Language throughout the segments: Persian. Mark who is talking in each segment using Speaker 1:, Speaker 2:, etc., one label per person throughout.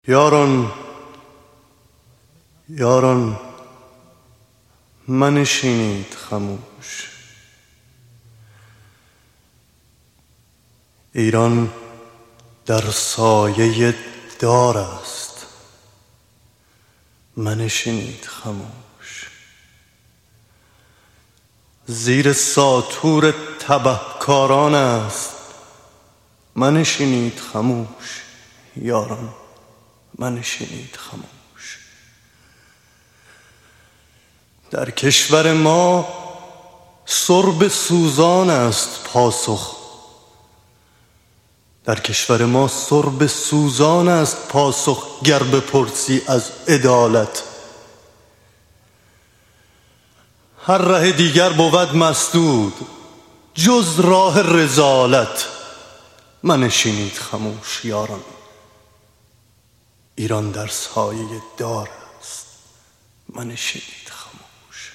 Speaker 1: یاران منشینید خموش. ایران در سایه دار است، منشینید خموش. زیر ساطور تبهکاران است، منشینید خموش. یاران منشینید خموش. در کشور ما سرب سوزان است پاسخ. در کشور ما سرب سوزان است پاسخ گر بپرسی از عدالت. هر ره دیگر بود مسدود جز راه رذالت. منشینید خموش یاران، ایران در سایه دار است، منشینید خموش.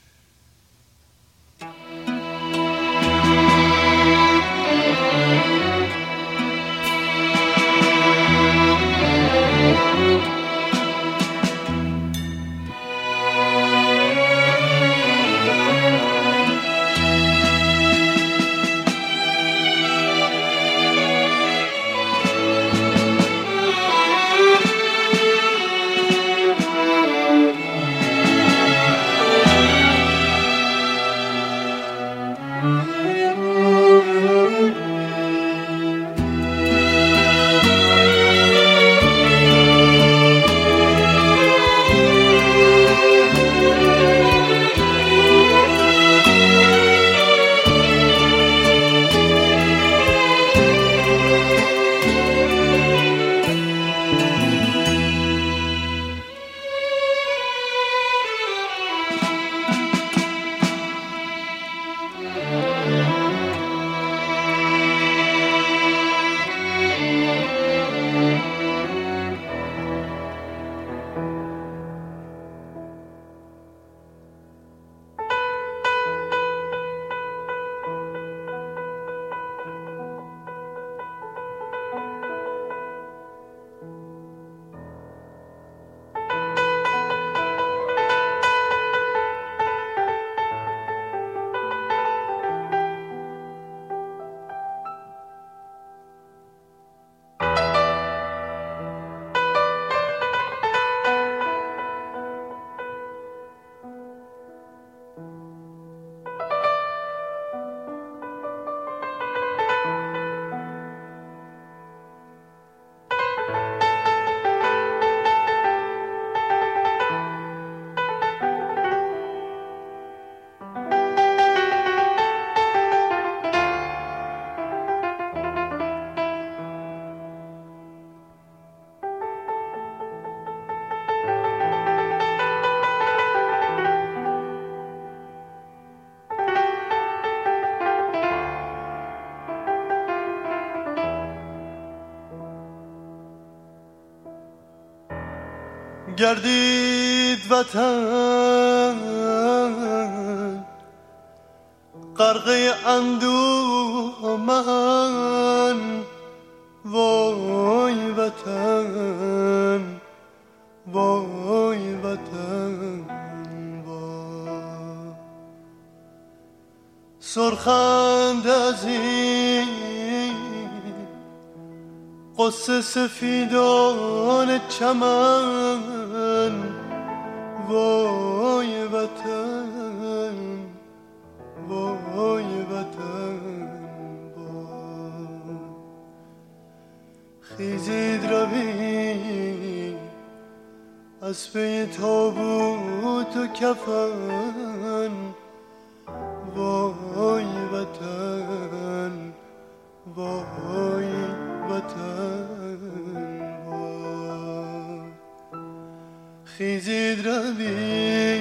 Speaker 1: گردید وطن غرقه اندوه من، وای وطن وای وطن وای. سرخند از این قصه سفیدان چمن، وای وطن وای وطن وای. خیزید روی از پی تابوت و کفن، وای وطن وای وطن وای. خیزید روی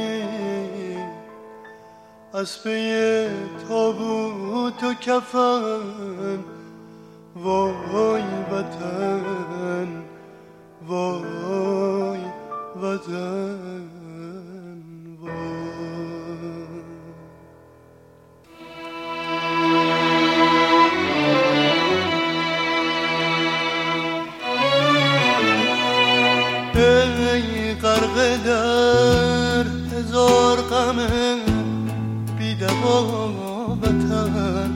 Speaker 1: از پی تابوت و کفن، وای وطن وای وطن وای. ای غرقه در هزار غم بی‌دوا وطن،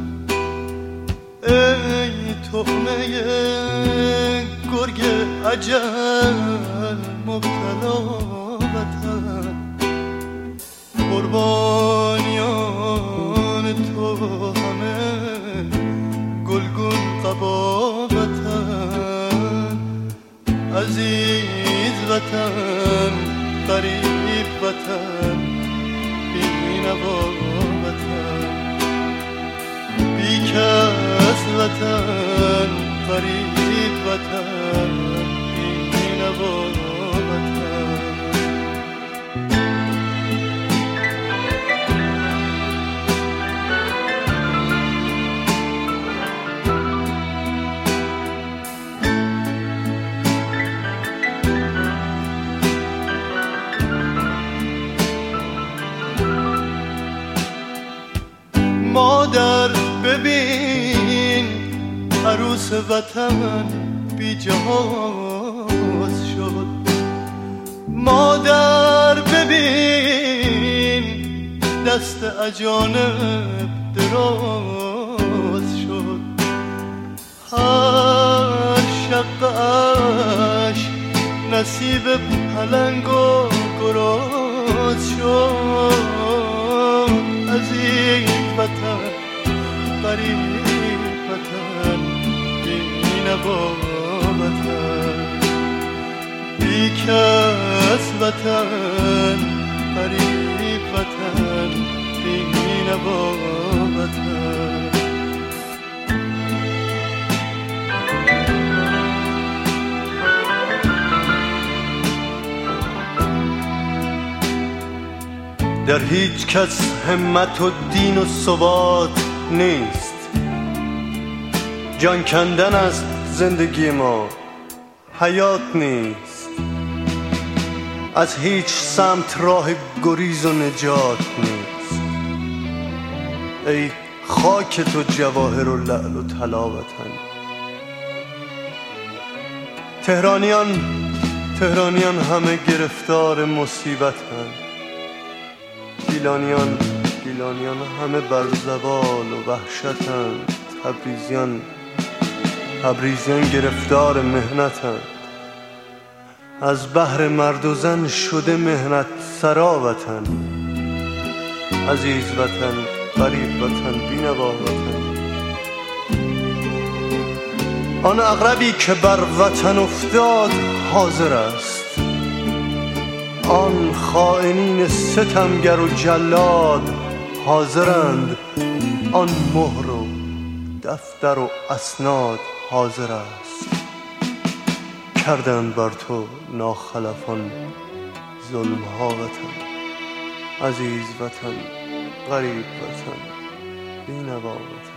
Speaker 1: ای تخمه گرگ اجل مبتلا وطن، قربانیان تو همه گلگون قبا وطن، عزیز وطن غریب وطن بی‌نوا وطن، بی‌کس وطن غریب وطن بی‌نوا وطن. مادر ببین عروس وطن بی جهاز شد، مادر ببین دست اجانب دراز شد، هر شقه‌اش نصیب پلنگ و گراز شد، عزیز وطن غریب وطن بی‌نوا وطن، بی‌کس وطن غریب وطن بی‌نوا وطن. در هیچ کس همت و دین و ثبات نیست، جان کندن است زندگی ما حیات نیست، از هیچ سمت راه گریز و نجات نیست، ای خاک تو جواهر و لعل و طلا وطن. تهرانیان همه گرفتار مصیبتند، گیلانیان همه بر زوال و وحشتند، تبریزیان گرفتار مهنتند، از بحر مرد و زن شده مهنت سرا وطن، عزیز وطن غریب وطن بی‌نوا وطن. آن عقربی که بر وطن افتاد حاضر است، آن خائنین ستمگر و جلاد حاضرند، آن مهر و دفتر و اسناد حاضر است، کردند بر تو ناخلفان ظلم ها وطن، عزیز وطن غریب وطن بی‌نوا وطن.